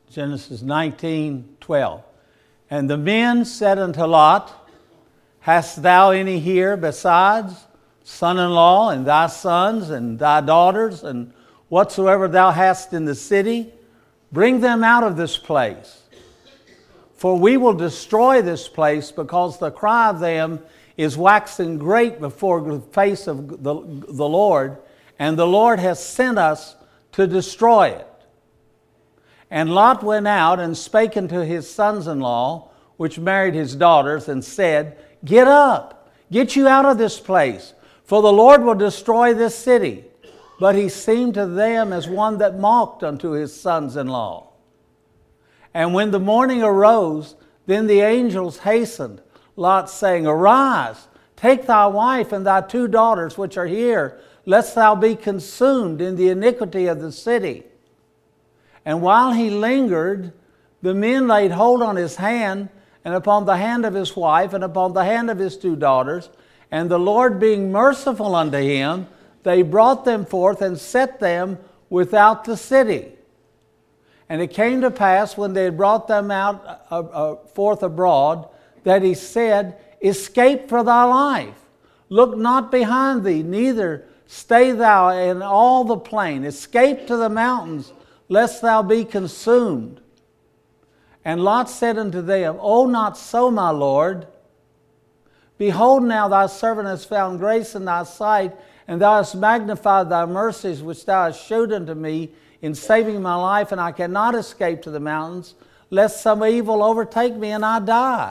Genesis 19:12. And the men said unto Lot, Hast thou any here besides son-in-law, and thy sons, and thy daughters, and whatsoever thou hast in the city? Bring them out of this place. For we will destroy this place, because the cry of them is waxing great before the face of the Lord, and the Lord has sent us to destroy it. And Lot went out and spake unto his sons-in-law, which married his daughters, and said, Get up, get you out of this place, for the Lord will destroy this city. But he seemed to them as one that mocked unto his sons-in-law. And when the morning arose, then the angels hastened Lot, saying, Arise, take thy wife and thy 2 daughters which are here, lest thou be consumed in the iniquity of the city. And while he lingered, the men laid hold on his hand, and upon the hand of his wife, and upon the hand of his 2 daughters. And the Lord being merciful unto him, they brought them forth and set them without the city. And it came to pass, when they had brought them out forth abroad, that he said, Escape for thy life. Look not behind thee, neither stay thou in all the plain. Escape to the mountains, lest thou be consumed. And Lot said unto them, O not so, my Lord. Behold, now thy servant has found grace in thy sight, and thou hast magnified thy mercies, which thou hast shewed unto me in saving my life, and I cannot escape to the mountains, lest some evil overtake me and I die.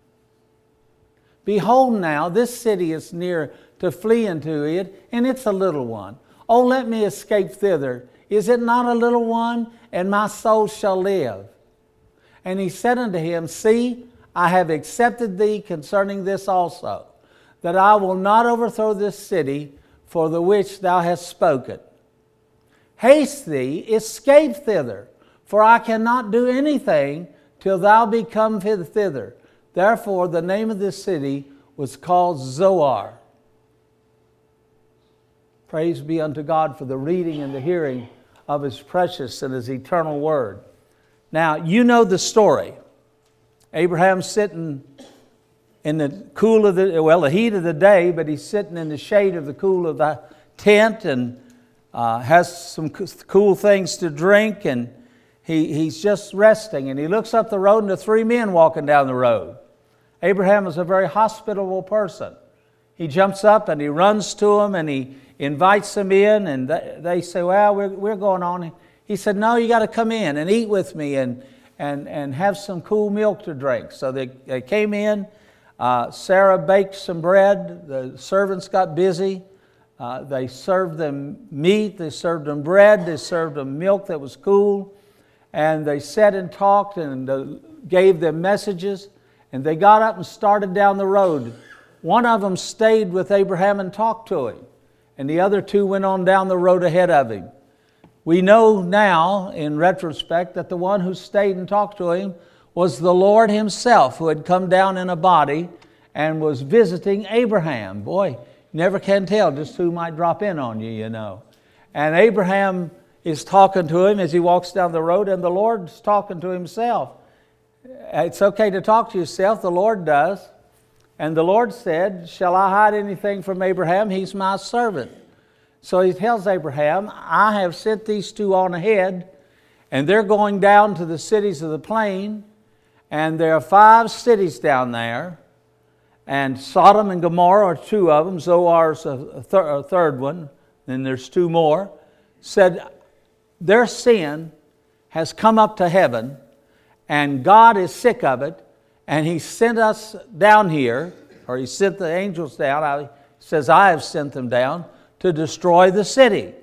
Behold now, this city is near to flee into it, and it's a little one. Oh, let me escape thither. Is it not a little one? And my soul shall live. And he said unto him, See, I have accepted thee concerning this also, that I will not overthrow this city for the which thou hast spoken. Haste thee, escape thither, for I cannot do anything till thou be come thither. Therefore the name of this city was called Zoar. Praise be unto God for the reading and the hearing of His precious and His eternal word. Now, you know the story. Abraham's sitting in the cool of the heat of the day, but he's sitting in the shade of the cool of the tent and has some cool things to drink, and he's just resting. And he looks up the road, and there are 3 men walking down the road. Abraham is a very hospitable person. He jumps up and he runs to them and he invites them in, and they say, Well, we're going on. He said, No, you got to come in and eat with me and have some cool milk to drink. So they came in. Sarah baked some bread. The servants got busy. They served them meat. They served them bread. They served them milk that was cool. And they sat and talked and gave them messages. And they got up and started down the road. One of them stayed with Abraham and talked to him. And the other 2 went on down the road ahead of him. We know now, in retrospect, that the one who stayed and talked to him was the Lord Himself, who had come down in a body and was visiting Abraham. Boy, you never can tell just who might drop in on you, you know. And Abraham is talking to him as he walks down the road, and the Lord's talking to Himself. It's okay to talk to yourself, the Lord does. And the Lord said, Shall I hide anything from Abraham? He's my servant. So He tells Abraham, I have sent these 2 on ahead, and they're going down to the cities of the plain, and there are 5 cities down there, and Sodom and Gomorrah are 2 of them. Zoar's a third one, then there's 2 more. Said their sin has come up to heaven, and God is sick of it, and He sent us down here, or He sent the angels down. He says, I have sent them down to destroy the city.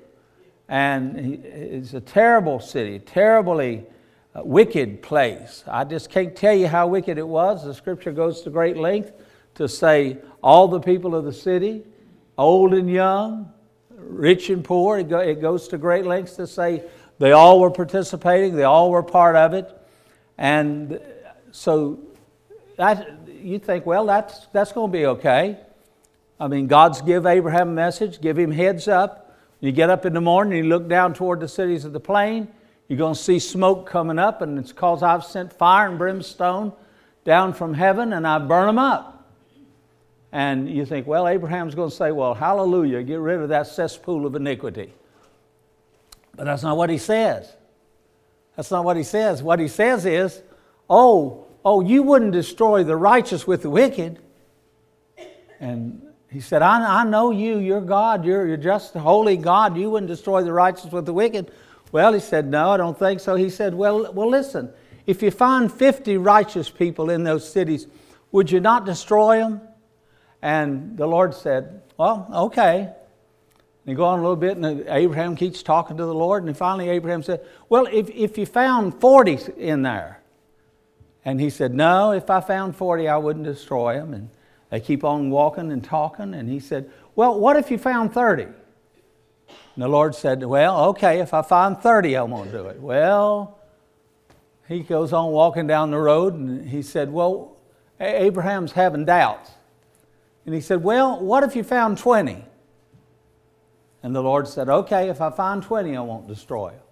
And it's a terrible city, terribly wicked place. I just can't tell you how wicked it was. The Scripture goes to great length to say all the people of the city, old and young, rich and poor. It goes to great lengths to say they all were participating, they all were part of it. And so you think, well, that's going to be okay. I mean, God's give Abraham a message, give him heads up. You get up in the morning, you look down toward the cities of the plain, You're going to see smoke coming up, and it's because I've sent fire and brimstone down from heaven, and I burn them up. And you think, well, Abraham's going to say, well, hallelujah, get rid of that cesspool of iniquity. But that's not what he says. That's not what he says. What he says is, oh, you wouldn't destroy the righteous with the wicked. And he said, I know you. You're God. You're just a holy God. You wouldn't destroy the righteous with the wicked. Well, he said, no, I don't think so. He said, well, listen. If you find 50 righteous people in those cities, would you not destroy them? And the Lord said, well, okay. And he go on a little bit, and Abraham keeps talking to the Lord. And finally Abraham said, well, if you found 40 in there. And he said, no, if I found 40, I wouldn't destroy them. And they keep on walking and talking. And he said, well, what if you found 30? And the Lord said, well, okay, if I find 30, I won't do it. Well, he goes on walking down the road, and he said, well, Abraham's having doubts. And he said, well, what if you found 20? And the Lord said, okay, if I find 20, I won't destroy them.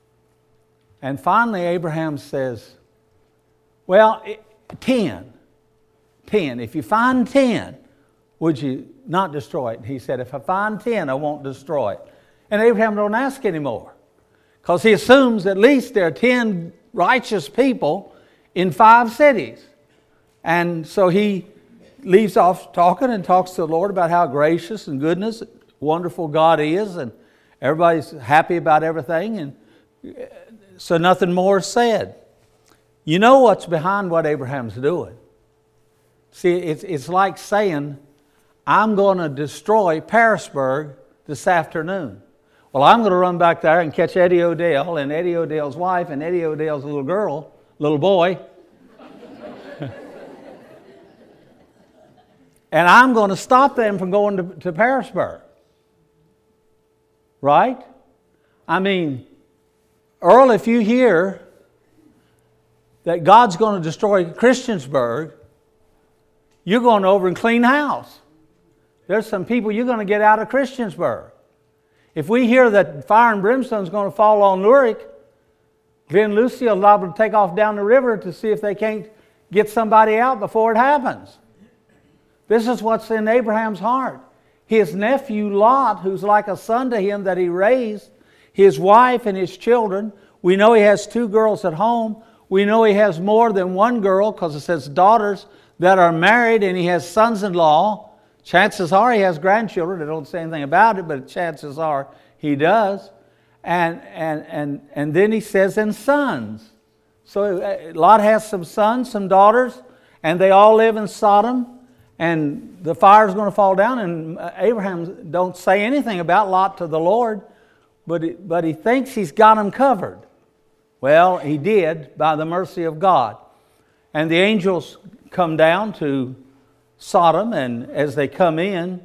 And finally, Abraham says, well, 10. 10. If you find 10, would you not destroy it? And he said, if I find 10, I won't destroy it. And Abraham don't ask anymore, because he assumes at least there are 10 righteous people in 5 cities. And so he leaves off talking and talks to the Lord about how gracious and goodness, wonderful God is, and everybody's happy about everything. And so nothing more is said. You know what's behind what Abraham's doing. See, it's like saying, I'm going to destroy Parisburg this afternoon. Well, I'm going to run back there and catch Eddie Odell and Eddie Odell's wife and Eddie Odell's little boy. And I'm going to stop them from going to Parisburg. Right? I mean, Earl, if you hear that God's going to destroy Christiansburg, you're going over and clean house. There's some people you're going to get out of Christiansburg. If we hear that fire and brimstone is going to fall on Lurie, Glenn Lucy will liable to take off down the river to see if they can't get somebody out before it happens. This is what's in Abraham's heart. His nephew Lot, who's like a son to him that he raised, his wife and his children. We know he has 2 girls at home. We know he has more than 1 girl, because it says daughters that are married, and he has sons-in-law. Chances are he has grandchildren. They don't say anything about it, but chances are he does. And then he says, and sons. So Lot has some sons, some daughters, and they all live in Sodom. And the fire's going to fall down, and Abraham don't say anything about Lot to the Lord, but he thinks he's got him covered. Well, he did by the mercy of God. And the angels come down to Sodom, and as they come in,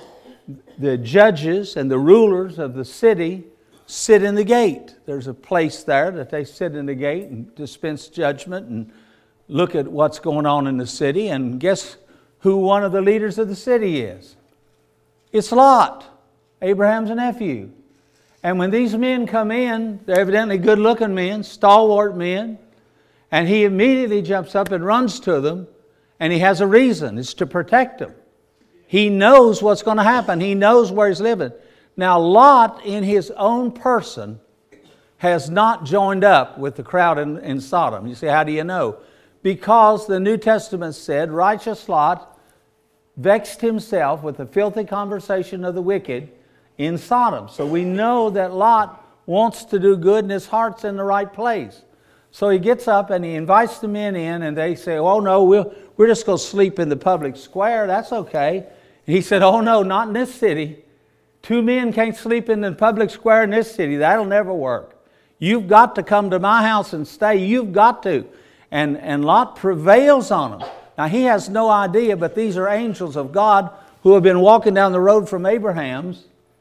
the judges and the rulers of the city sit in the gate. There's a place there that they sit in the gate and dispense judgment and look at what's going on in the city. And guess who one of the leaders of the city is? It's Lot, Abraham's nephew. And when these men come in, they're evidently good-looking men, stalwart men, and he immediately jumps up and runs to them, and he has a reason. It's to protect them. He knows what's going to happen. He knows where he's living. Now, Lot, in his own person, has not joined up with the crowd in Sodom. You say, how do you know? Because the New Testament said, righteous Lot vexed himself with the filthy conversation of the wicked in Sodom. So we know that Lot wants to do good and his heart's in the right place. So he gets up and he invites the men in, and they say, oh no, we're just going to sleep in the public square. That's okay. And he said, oh no, not in this city. 2 men can't sleep in the public square in this city. That'll never work. You've got to come to my house and stay. You've got to. And Lot prevails on him. Now he has no idea, but these are angels of God who have been walking down the road from Abraham's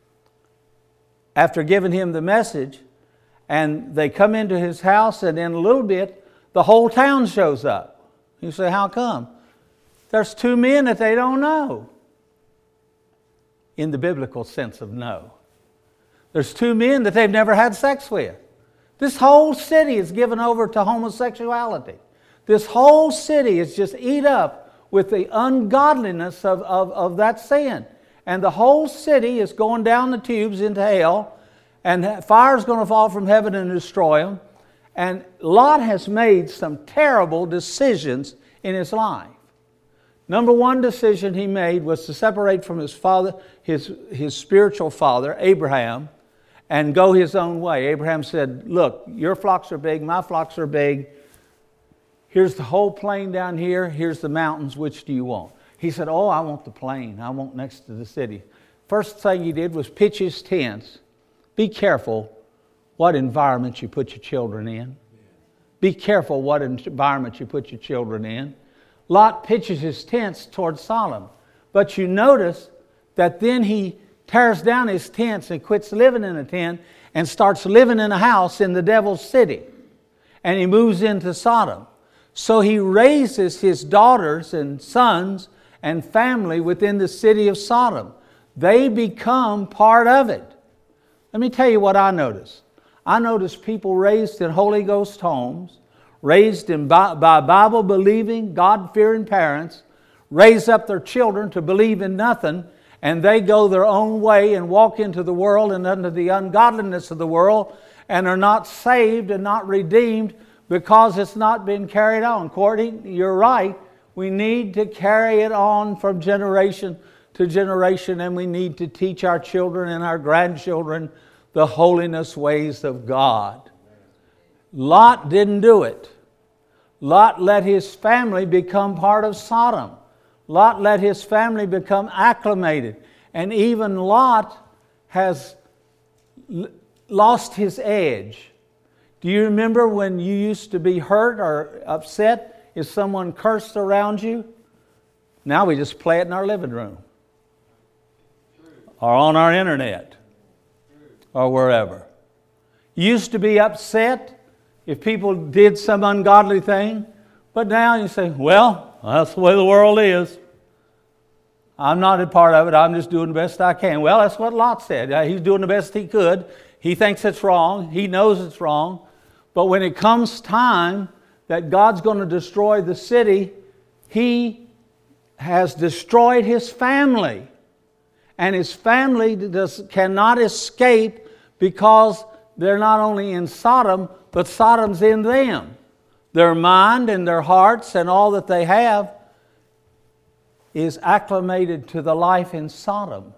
after giving him the message. And they come into his house, and in a little bit, the whole town shows up. You say, how come? There's 2 men that they don't know. In the biblical sense of know. There's 2 men that they've never had sex with. This whole city is given over to homosexuality. This whole city is just eat up with the ungodliness of that sin. And the whole city is going down the tubes into hell, and fire is going to fall from heaven and destroy them. And Lot has made some terrible decisions in his life. Number one decision he made was to separate from his father, his spiritual father, Abraham, and go his own way. Abraham said, look, your flocks are big, my flocks are big. Here's the whole plain down here. Here's the mountains. Which do you want? He said, oh, I want the plain. I want next to the city. First thing he did was pitch his tents. Be careful what environment you put your children in. Be careful what environment you put your children in. Lot pitches his tents towards Sodom. But you notice that then he tears down his tents and quits living in a tent and starts living in a house in the devil's city. And he moves into Sodom. So he raises his daughters and sons and family within the city of Sodom. They become part of it. Let me tell you what I notice. I notice people raised in Holy Ghost homes, raised by Bible-believing, God-fearing parents, raise up their children to believe in nothing, and they go their own way and walk into the world and under the ungodliness of the world and are not saved and not redeemed because it's not been carried on. Courtney, you're right. We need to carry it on from generation to generation, and we need to teach our children and our grandchildren the holiness ways of God. Lot didn't do it. Lot let his family become part of Sodom. Lot let his family become acclimated. And even Lot has lost his edge. Do you remember when you used to be hurt or upset if someone cursed around you? Now we just play it in our living room. Or on our internet. Or wherever. You used to be upset if people did some ungodly thing. But now you say, well, that's the way the world is. I'm not a part of it. I'm just doing the best I can. Well, that's what Lot said. He's doing the best he could. He thinks it's wrong. He knows it's wrong. But when it comes time that God's going to destroy the city, he has destroyed his family. And his family cannot escape because they're not only in Sodom, but Sodom's in them. Their mind and their hearts and all that they have is acclimated to the life in Sodom.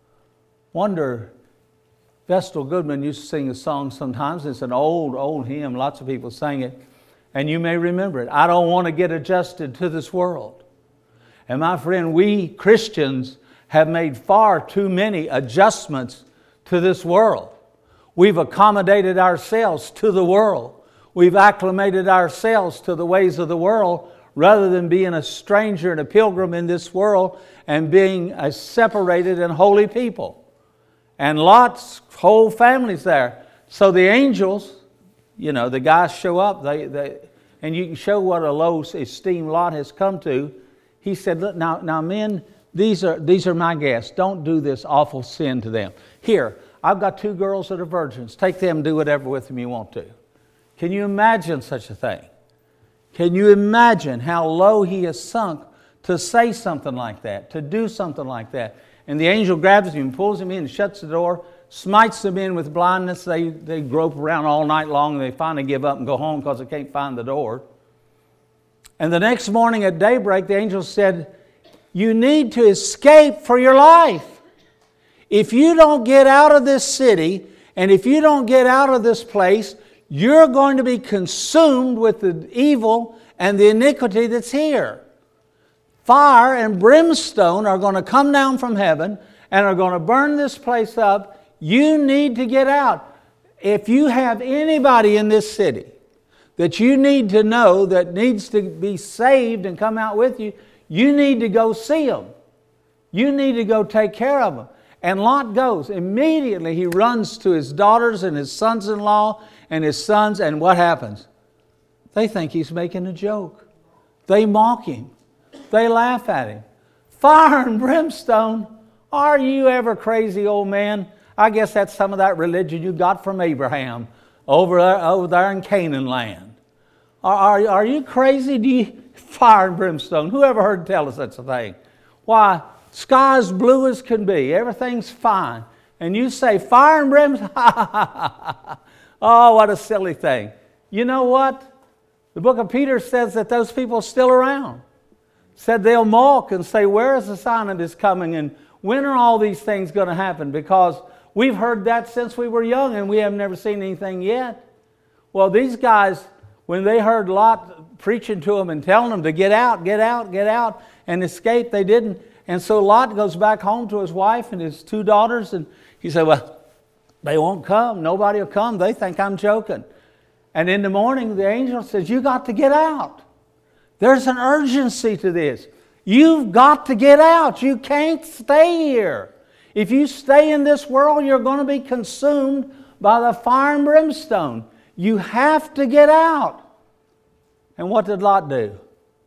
Wonder, Vestal Goodman used to sing a song sometimes. It's an old hymn. Lots of people sang it. And you may remember it. I don't want to get adjusted to this world. And my friend, we Christians have made far too many adjustments to this world. We've accommodated ourselves to the world. We've acclimated ourselves to the ways of the world rather than being a stranger and a pilgrim in this world and being a separated and holy people. And Lot's whole family's there. So the angels, the guys show up, and you can show what a low esteem Lot has come to. He said, look, now men, these are my guests. Don't do this awful sin to them. Here, I've got 2 girls that are virgins. Take them and do whatever with them you want to. Can you imagine such a thing? Can you imagine how low he has sunk to say something like that, to do something like that? And the angel grabs him, pulls him in, shuts the door, smites them in with blindness. They grope around all night long, and they finally give up and go home because they can't find the door. And the next morning at daybreak, the angel said, you need to escape for your life. If you don't get out of this city, and if you don't get out of this place, you're going to be consumed with the evil and the iniquity that's here. Fire and brimstone are going to come down from heaven and are going to burn this place up. You need to get out. If you have anybody in this city that you need to know that needs to be saved and come out with you, you need to go see them. You need to go take care of them. And Lot goes. Immediately he runs to his daughters and his sons-in-law and his sons, and what happens? They think he's making a joke. They mock him. They laugh at him. Fire and brimstone? Are you ever crazy, old man? I guess that's some of that religion you got from Abraham. over there in Canaan land. Are you crazy? Fire and brimstone. Who ever heard tell us such a thing? Why, sky's blue as can be. Everything's fine. And you say fire and brimstone? Oh, what a silly thing. You know what? The book of Peter says that those people are still around. Said they'll mock and say, where is the sign of His coming? And when are all these things going to happen? Because we've heard that since we were young and we have never seen anything yet. Well, these guys, when they heard Lot preaching to them and telling them to get out, get out, get out, and escape, they didn't. And so Lot goes back home to his wife and his 2 daughters, and he said, well, they won't come. Nobody will come. They think I'm joking. And in the morning, the angel says, you got to get out. There's an urgency to this. You've got to get out. You can't stay here. If you stay in this world, you're going to be consumed by the fire and brimstone. You have to get out. And what did Lot do?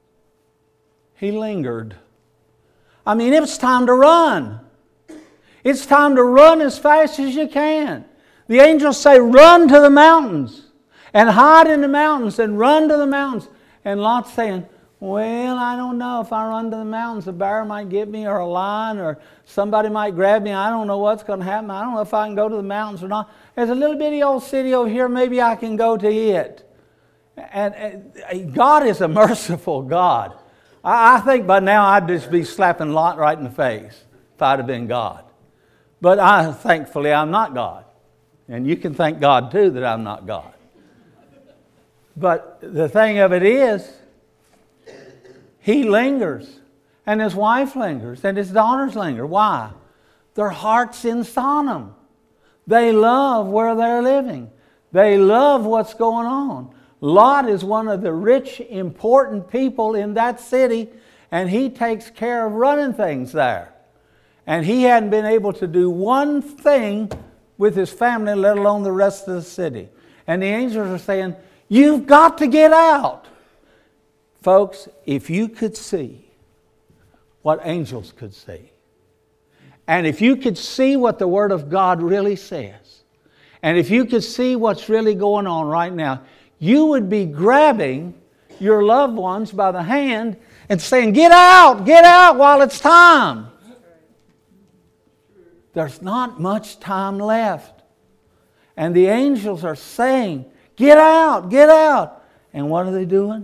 He lingered. I mean, it's time to run. It's time to run as fast as you can. The angels say, run to the mountains and hide in the mountains and run to the mountains. And Lot's saying, well, I don't know. If I run to the mountains, a bear might get me, or a lion, or somebody might grab me. I don't know what's going to happen. I don't know if I can go to the mountains or not. There's a little bitty old city over here. Maybe I can go to it. And God is a merciful God. I think by now I'd just be slapping Lot right in the face if I'd have been God. But thankfully I'm not God. And you can thank God too that I'm not God. But the thing of it is, he lingers, and his wife lingers, and his daughters linger. Why? Their heart's in Sodom. They love where they're living. They love what's going on. Lot is one of the rich, important people in that city, and he takes care of running things there. And he hadn't been able to do one thing with his family, let alone the rest of the city. And the angels are saying, you've got to get out. Folks, if you could see what angels could see, and if you could see what the Word of God really says, and if you could see what's really going on right now, you would be grabbing your loved ones by the hand and saying, get out while it's time. There's not much time left. And the angels are saying, get out, get out. And what are they doing?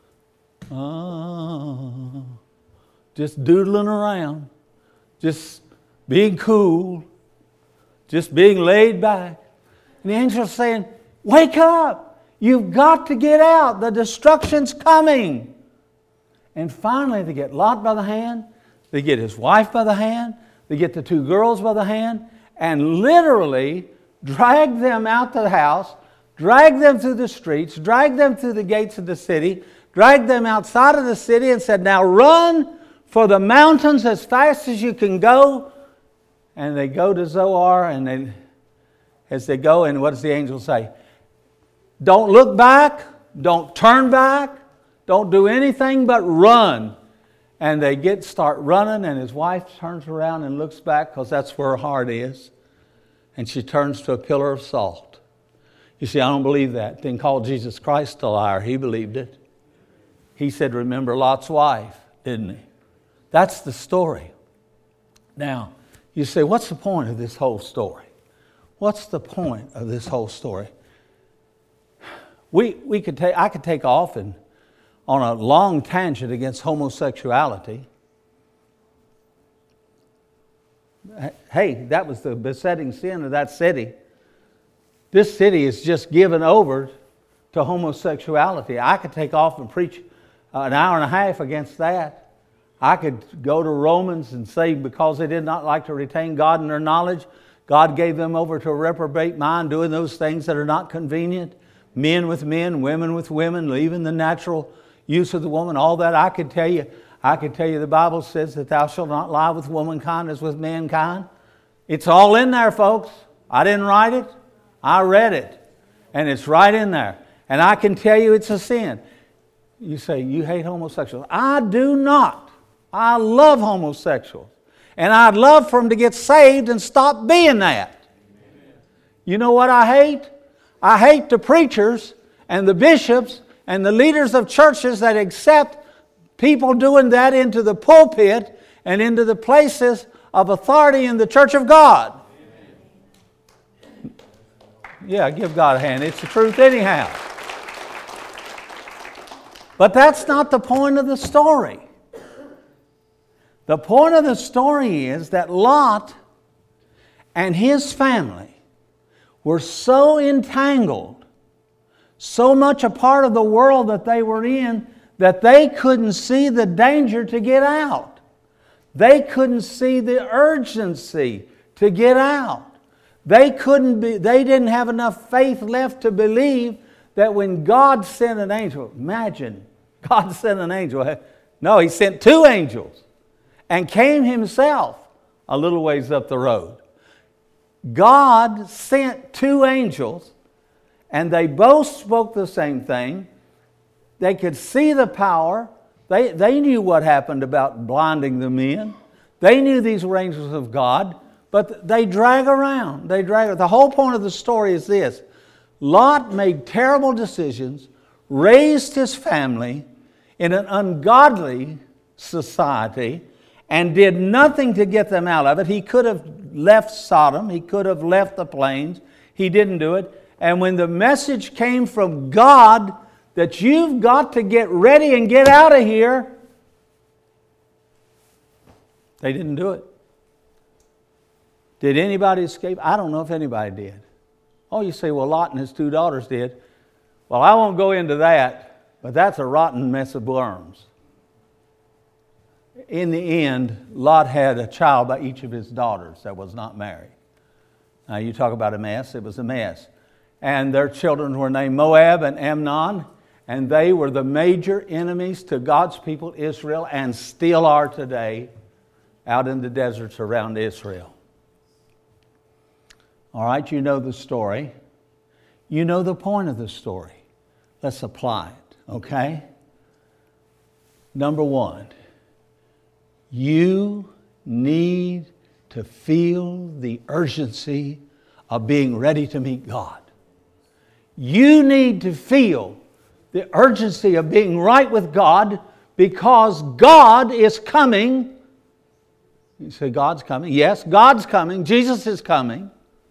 Just doodling around, just being cool, just being laid back. And the angel's saying, wake up, you've got to get out, the destruction's coming. And finally they get Lot by the hand, they get his wife by the hand, they get the 2 girls by the hand, and literally drag them out to the house, drag them through the streets, drag them through the gates of the city, dragged them outside of the city and said, now run for the mountains as fast as you can go. And they go to Zoar, and as they go, and what does the angel say? Don't look back, don't turn back, don't do anything but run. And they start running, and his wife turns around and looks back, because that's where her heart is. And she turns to a pillar of salt. You see, I don't believe that. Didn't call Jesus Christ a liar. He believed it. He said, remember Lot's wife, didn't he? That's the story. Now, you say, what's the point of this whole story? What's the point of this whole story? I could take off on a long tangent against homosexuality. Hey, that was the besetting sin of that city. This city is just given over to homosexuality. I could take off and preach an hour and a half against that. I could go to Romans and say because they did not like to retain God in their knowledge, God gave them over to a reprobate mind, doing those things that are not convenient. Men with men, women with women, leaving the natural use of the woman, all that. I could tell you the Bible says that thou shalt not lie with womankind as with mankind. It's all in there, folks. I didn't write it. I read it. And it's right in there. And I can tell you it's a sin. You say, you hate homosexuals. I do not. I love homosexuals. And I'd love for them to get saved and stop being that. You know what I hate? I hate the preachers and the bishops and the leaders of churches that accept people doing that into the pulpit and into the places of authority in the church of God. Yeah, give God a hand. It's the truth anyhow. But that's not the point of the story. The point of the story is that Lot and his family were so entangled, so much a part of the world that they were in, that they couldn't see the danger to get out. They couldn't see the urgency to get out. They didn't have enough faith left to believe that when God sent an angel, imagine, God sent an angel. No, He sent two angels and came Himself a little ways up the road. God sent two angels, and they both spoke the same thing. They could see the power. They knew what happened about blinding the men. They knew these were angels of God, but they drag around. The whole point of the story is this. Lot made terrible decisions, raised his family in an ungodly society, and did nothing to get them out of it. He could have left Sodom. He could have left the plains. He didn't do it. And when the message came from God that you've got to get ready and get out of here, they didn't do it. Did anybody escape? I don't know if anybody did. Oh, you say, well, Lot and his two daughters did. Well, I won't go into that, but that's a rotten mess of worms. In the end, Lot had a child by each of his daughters that was not married. Now, you talk about a mess, it was a mess. And their children were named Moab and Amnon, and they were the major enemies to God's people, Israel, and still are today out in the deserts around Israel. All right, you know the story. You know the point of the story. Let's apply it, okay? Number one, you need to feel the urgency of being ready to meet God. You need to feel the urgency of being right with God because God is coming. You say, God's coming? Yes, God's coming. Jesus is coming.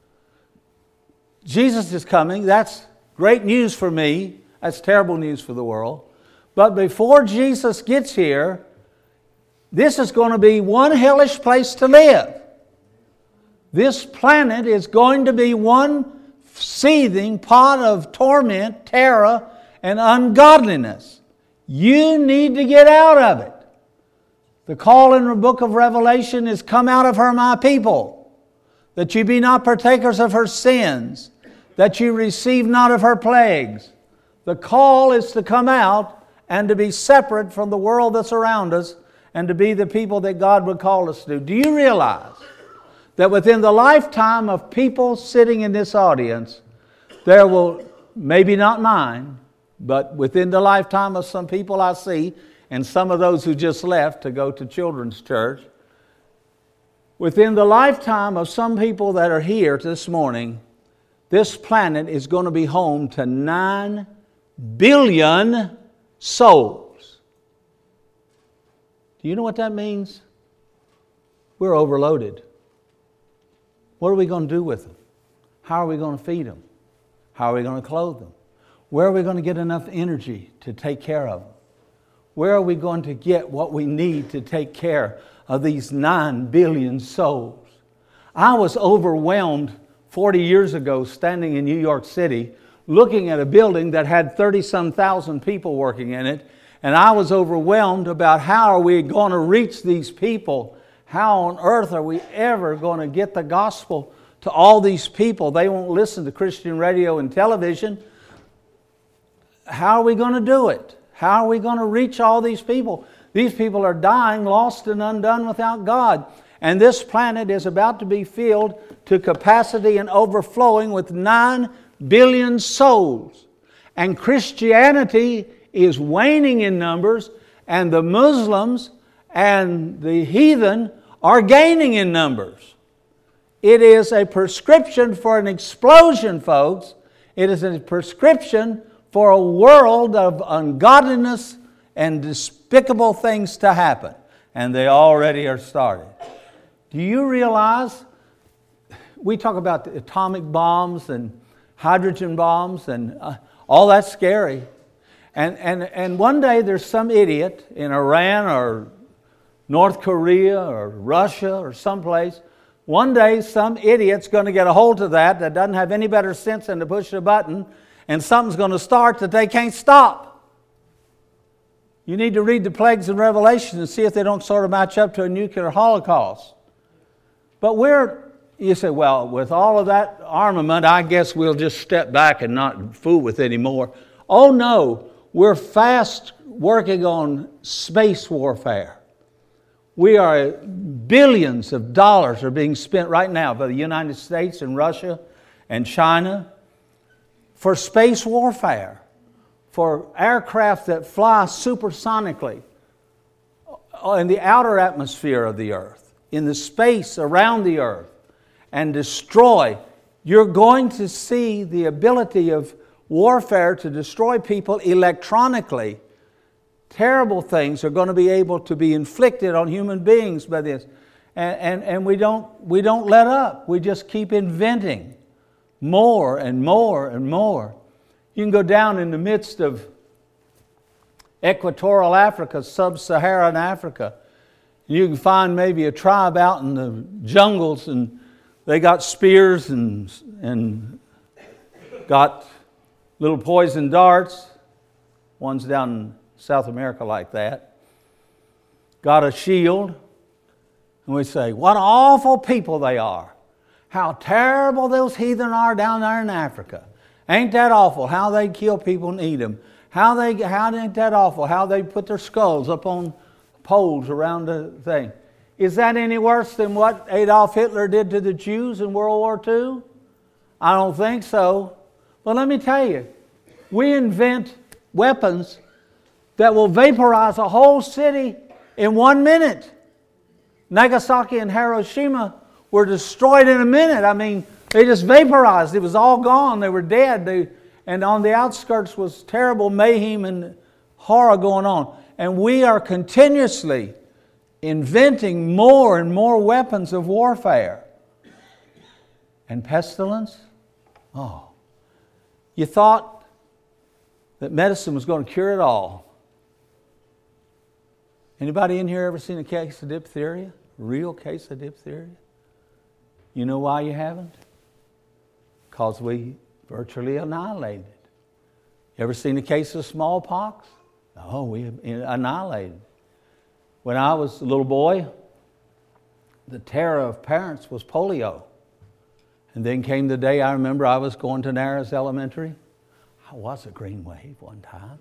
Jesus is coming. That's great news for me. That's terrible news for the world. But before Jesus gets here, this is going to be one hellish place to live. This planet is going to be one seething pot of torment, terror, and ungodliness. You need to get out of it. The call in the book of Revelation is, come out of her, my people, that you be not partakers of her sins, that you receive not of her plagues. The call is to come out and to be separate from the world that's around us and to be the people that God would call us to. Do you realize that within the lifetime of people sitting in this audience, there will, maybe not mine, but within the lifetime of some people I see, and some of those who just left to go to children's church, within the lifetime of some people that are here this morning, this planet is going to be home to 9 billion souls. Do you know what that means? We're overloaded. What are we going to do with them? How are we going to feed them? How are we going to clothe them? Where are we going to get enough energy to take care of them? Where are we going to get what we need to take care of these 9 billion souls? I was overwhelmed 40 years ago standing in New York City looking at a building that had 30-some thousand people working in it, and I was overwhelmed about how are we going to reach these people? How on earth are we ever going to get the gospel to all these people? They won't listen to Christian radio and television. How are we going to do it? How are we going to reach all these people? These people are dying, lost and undone without God. And this planet is about to be filled to capacity and overflowing with 9 billion souls. And Christianity is waning in numbers, and the Muslims and the heathen are gaining in numbers. It is a prescription for an explosion, folks. It is a prescription for a world of ungodliness and despicable things to happen. And they already are started. Do you realize, we talk about the atomic bombs and hydrogen bombs and all that's scary. And one day there's some idiot in Iran or North Korea or Russia or someplace. One day some idiot's going to get a hold of that doesn't have any better sense than to push a button, and something's going to start that they can't stop. You need to read the plagues in Revelation and see if they don't sort of match up to a nuclear holocaust. But you say, well, with all of that armament, I guess we'll just step back and not fool with it anymore. Oh no, we're fast working on space warfare. Billions of dollars are being spent right now by the United States and Russia and China for space warfare, for aircraft that fly supersonically in the outer atmosphere of the earth, in the space around the earth, and destroy. You're going to see the ability of warfare to destroy people electronically. Terrible things are going to be able to be inflicted on human beings by this. And we don't let up. We just keep inventing more and more and more. You can go down in the midst of equatorial Africa, sub-Saharan Africa. You can find maybe a tribe out in the jungles, and they got spears and got little poison darts. One's down in South America like that. Got a shield. And we say, what awful people they are. How terrible those heathen are down there in Africa. Ain't that awful how they kill people and eat them. How ain't that awful how they put their skulls up on poles around the thing. Is that any worse than what Adolf Hitler did to the Jews in World War II? I don't think so. But let me tell you, we invent weapons that will vaporize a whole city in 1 minute. Nagasaki and Hiroshima were destroyed in a minute. I mean, they just vaporized. It was all gone. They were dead. And on the outskirts was terrible mayhem and horror going on. And we are continuously inventing more and more weapons of warfare. And pestilence? Oh. You thought that medicine was going to cure it all. Anybody in here ever seen a case of diphtheria? A real case of diphtheria? You know why you haven't? Because we virtually annihilated it. You ever seen a case of smallpox? No, we annihilated it. When I was a little boy, the terror of parents was polio. And then came the day I remember I was going to Narrows Elementary. I was a Green Wave one time.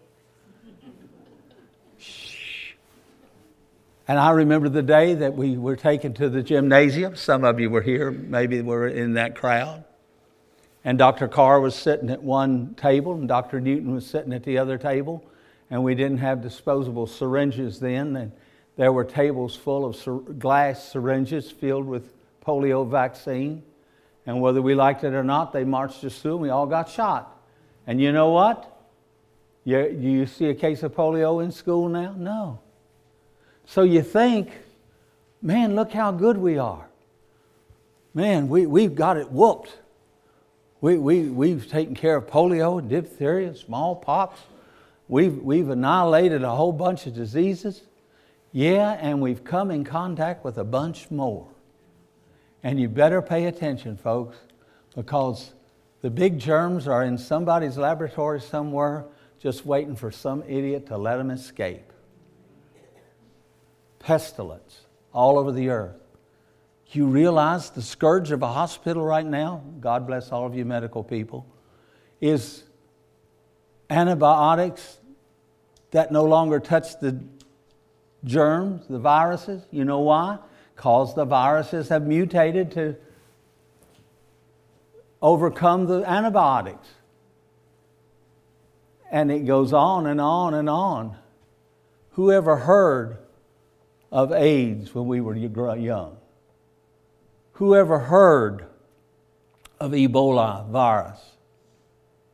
Shh. And I remember the day that we were taken to the gymnasium. Some of you were here, maybe were in that crowd. And Dr. Carr was sitting at one table and Dr. Newton was sitting at the other table. And we didn't have disposable syringes then. And there were tables full of glass syringes filled with polio vaccine. And whether we liked it or not, they marched us through and we all got shot. And you know what? You see a case of polio in school now? No. So you think, man, look how good we are. Man, we've got it whooped. We've taken care of polio and diphtheria, smallpox. We've annihilated a whole bunch of diseases. Yeah, and we've come in contact with a bunch more. And you better pay attention, folks, because the big germs are in somebody's laboratory somewhere just waiting for some idiot to let them escape. Pestilence all over the earth. You realize the scourge of a hospital right now, God bless all of you medical people, is antibiotics that no longer touch the germs, the viruses. You know why? Because the viruses have mutated to overcome the antibiotics. And it goes on and on and on. Who ever heard of AIDS when we were young? Who ever heard of Ebola virus?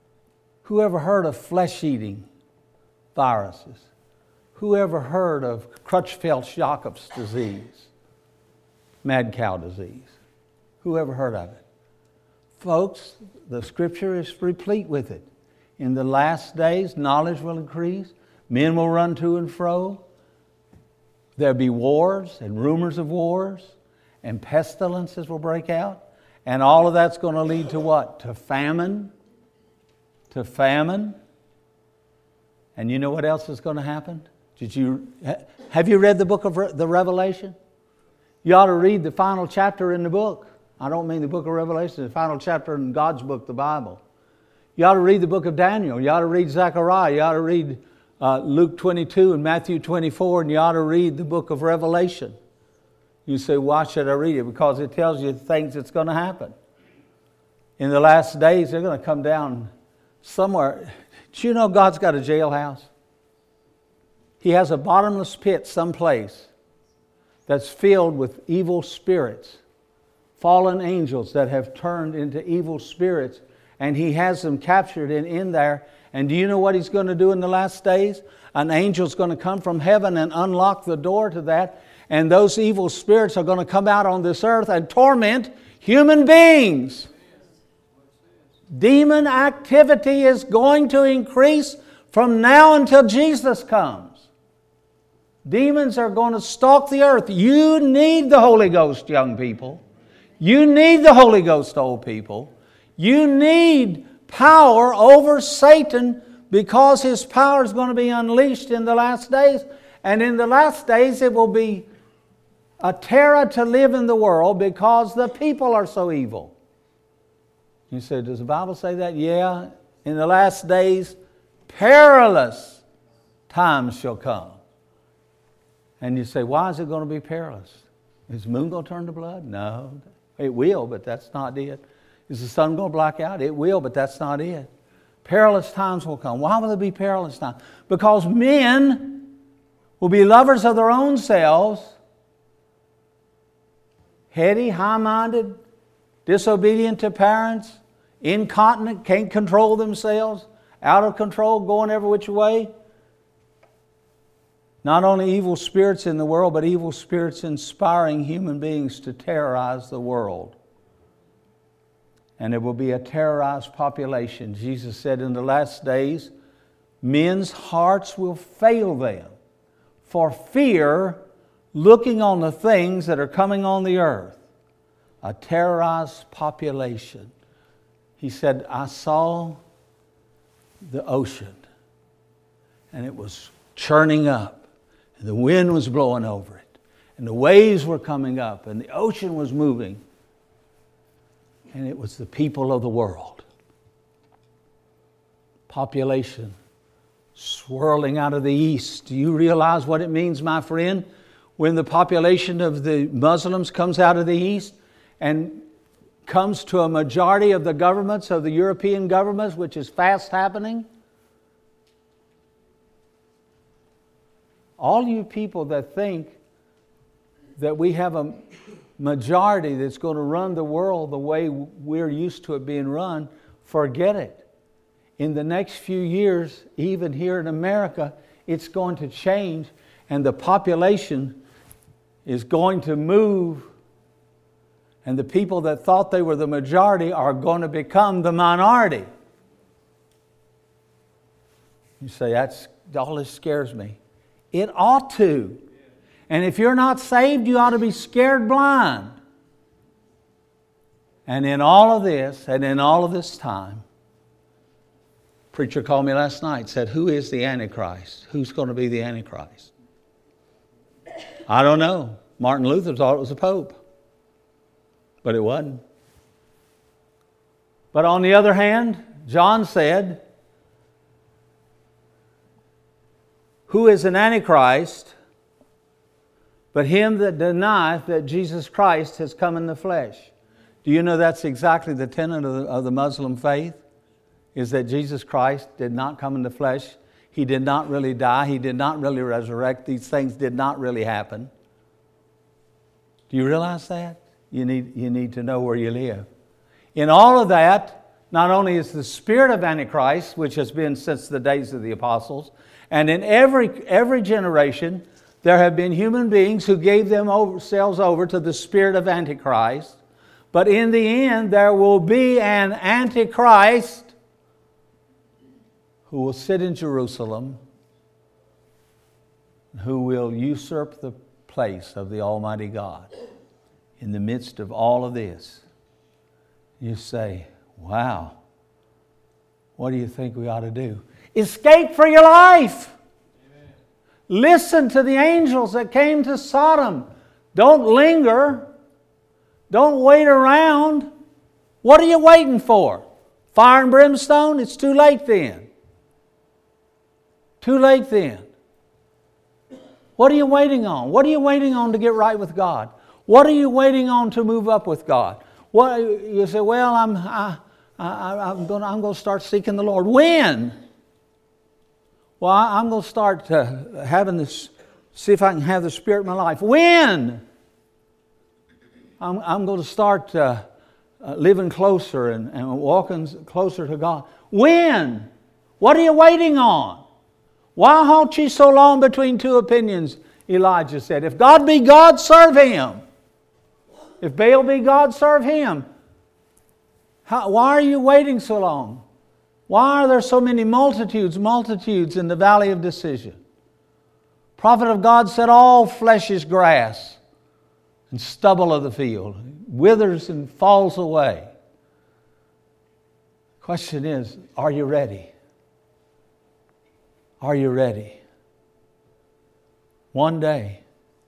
Who ever heard of flesh-eating viruses? Who ever heard of Creutzfeldt-Jacobs disease? Mad cow disease. Who ever heard of it? Folks, the Scripture is replete with it. In the last days, knowledge will increase. Men will run to and fro. There'll be wars and rumors of wars. And pestilences will break out. And all of that's going to lead to what? To famine. To famine. And you know what else is going to happen? Have you read the book of the Revelation? You ought to read the final chapter in the book. I don't mean the book of Revelation, the final chapter in God's book, the Bible. You ought to read the book of Daniel. You ought to read Zechariah. You ought to read Luke 22 and Matthew 24, and you ought to read the book of Revelation. You say, why should I read it? Because it tells you things that's going to happen. In the last days, they're going to come down somewhere. Do you know God's got a jailhouse? He has a bottomless pit someplace that's filled with evil spirits, fallen angels that have turned into evil spirits, and He has them captured in there. And do you know what He's going to do in the last days? An angel's going to come from heaven and unlock the door to that, and those evil spirits are going to come out on this earth and torment human beings. Demon activity is going to increase from now until Jesus comes. Demons are going to stalk the earth. You need the Holy Ghost, young people. You need the Holy Ghost, old people. You need power over Satan because his power is going to be unleashed in the last days. And in the last days it will be a terror to live in the world because the people are so evil. You say, does the Bible say that? Yeah. In the last days, perilous times shall come. And you say, why is it going to be perilous? Is the moon going to turn to blood? No. It will, but that's not it. Is the sun going to black out? It will, but that's not it. Perilous times will come. Why will there be perilous times? Because men will be lovers of their own selves, heady, high-minded, disobedient to parents, incontinent, can't control themselves, out of control, going every which way. Not only evil spirits in the world, but evil spirits inspiring human beings to terrorize the world. And it will be a terrorized population. Jesus said in the last days, men's hearts will fail them for fear looking on the things that are coming on the earth. A terrorized population. He said, I saw the ocean and it was churning up. And the wind was blowing over it. And the waves were coming up. And the ocean was moving. And it was the people of the world. Population swirling out of the east. Do you realize what it means, my friend? When the population of the Muslims comes out of the east and comes to a majority of the governments, of the European governments, which is fast happening. All you people that think that we have a majority that's going to run the world the way we're used to it being run, forget it. In the next few years, even here in America, it's going to change, and the population is going to move, and the people that thought they were the majority are going to become the minority. You say, all this scares me. It ought to. And if you're not saved, you ought to be scared blind. And in all of this, and in all of this time, preacher called me last night, said, who is the Antichrist? Who's going to be the Antichrist? I don't know. Martin Luther thought it was the Pope. But it wasn't. But on the other hand, John said, who is an Antichrist but him that denieth that Jesus Christ has come in the flesh? Do you know that's exactly the tenet of the Muslim faith? Is that Jesus Christ did not come in the flesh. He did not really die. He did not really resurrect. These things did not really happen. Do you realize that? You need to know where you live. In all of that, not only is the spirit of Antichrist, which has been since the days of the apostles, and in every generation there have been human beings who gave themselves over to the spirit of Antichrist. But in the end, there will be an Antichrist who will sit in Jerusalem, who will usurp the place of the Almighty God. In the midst of all of this, you say, wow, what do you think we ought to do? Escape for your life. Amen. Listen to the angels that came to Sodom. Don't linger. Don't wait around. What are you waiting for? Fire and brimstone? It's too late then. Too late then. What are you waiting on? What are you waiting on to get right with God? What are you waiting on to move up with God? What you say, well, I'm going to start seeking the Lord. When? Well, I'm going to start having this, see if I can have the Spirit in my life. When? I'm going to start living closer and walking closer to God. When? What are you waiting on? Why halt ye so long between two opinions? Elijah said, if God be God, serve Him. If Baal be God, serve him. Why are you waiting so long? Why are there so many multitudes in the valley of decision? Prophet of God said, all flesh is grass and stubble of the field, withers and falls away. Question is, are you ready? Are you ready? One day,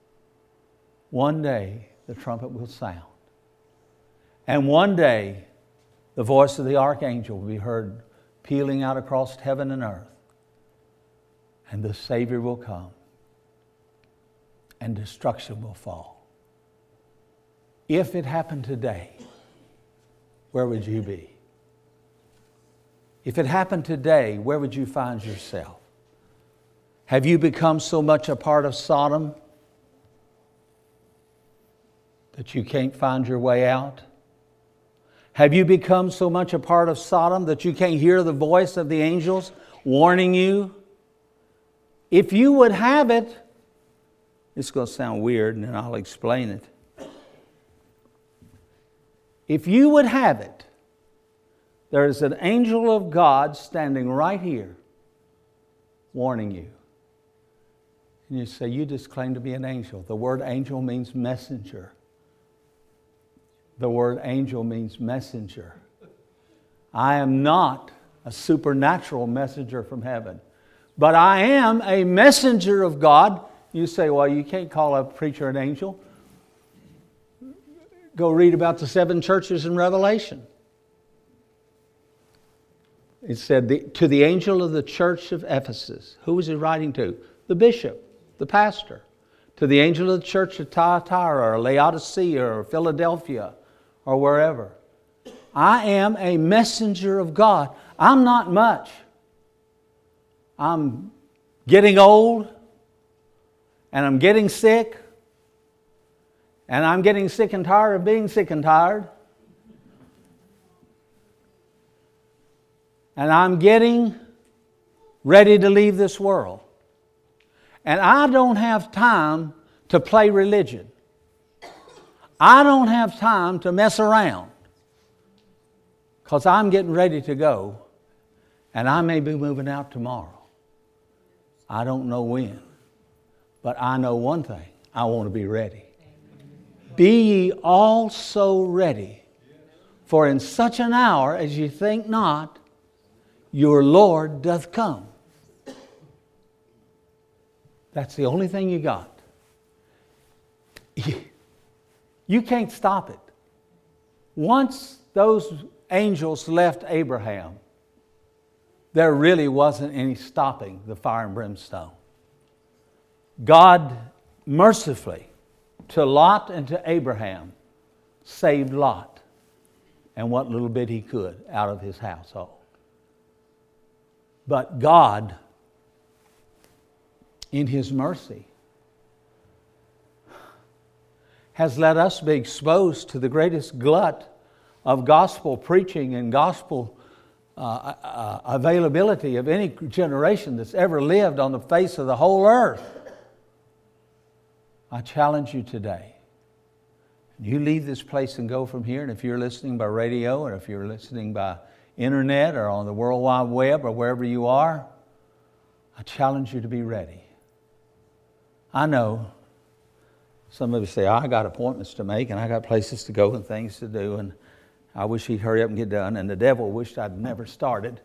the trumpet will sound. And one day, the voice of the archangel will be heard pealing out across heaven and earth. And the Savior will come. And destruction will fall. If it happened today, where would you be? If it happened today, where would you find yourself? Have you become so much a part of Sodom that you can't find your way out? Have you become so much a part of Sodom that you can't hear the voice of the angels warning you? If you would have it, it's going to sound weird and then I'll explain it. If you would have it, there is an angel of God standing right here warning you. And you say, you just claim to be an angel. The word angel means messenger. The word angel means messenger. I am not a supernatural messenger from heaven, but I am a messenger of God. You say, well, you can't call a preacher an angel. Go read about the 7 churches in Revelation. It said, to the angel of the church of Ephesus. Who was he writing to? The bishop, the pastor. To the angel of the church of Thyatira or Laodicea or Philadelphia or wherever. I am a messenger of God. I'm not much. I'm getting old and I'm getting sick. And I'm getting sick and tired of being sick and tired. And I'm getting ready to leave this world. And I don't have time to play religion. I don't have time to mess around. Because I'm getting ready to go. And I may be moving out tomorrow. I don't know when. But I know one thing. I want to be ready. Be ye also ready, for in such an hour as ye think not, your Lord doth come. That's the only thing you got. You can't stop it. Once those angels left Abraham, there really wasn't any stopping the fire and brimstone. God mercifully, to Lot and to Abraham, saved Lot and what little bit he could out of his household. But God, in His mercy, has let us be exposed to the greatest glut of gospel preaching and gospel availability of any generation that's ever lived on the face of the whole earth. I challenge you today. You leave this place and go from here, and if you're listening by radio or if you're listening by internet or on the World Wide Web or wherever you are, I challenge you to be ready. I know some of you say, I got appointments to make and I got places to go and things to do, and I wish he'd hurry up and get done, and the devil wished I'd never started.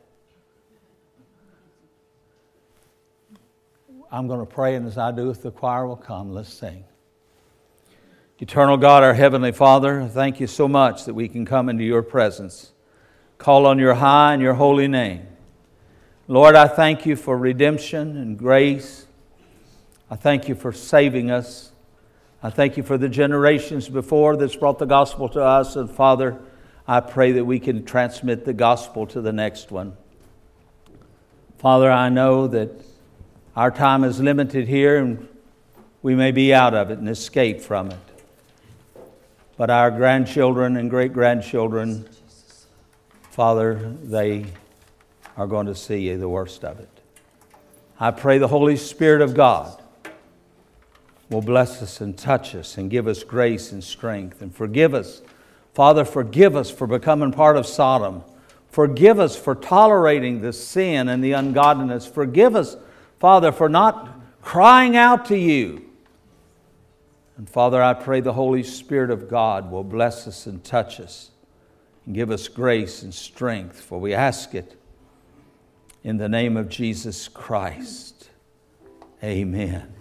I'm going to pray, and as I do, if the choir will come, let's sing. Eternal God, our Heavenly Father, thank you so much that we can come into your presence, call on your high and your holy name. Lord, I thank you for redemption and grace. I thank you for saving us. I thank you for the generations before that's brought the gospel to us. And Father, I pray that we can transmit the gospel to the next one. Father, I know that our time is limited here and we may be out of it and escape from it. But our grandchildren and great-grandchildren, Father, they are going to see the worst of it. I pray the Holy Spirit of God will bless us and touch us and give us grace and strength and forgive us. Father, forgive us for becoming part of Sodom. Forgive us for tolerating the sin and the ungodliness. Forgive us, Father, for not crying out to you. And Father, I pray the Holy Spirit of God will bless us and touch us and give us grace and strength, for we ask it in the name of Jesus Christ. Amen.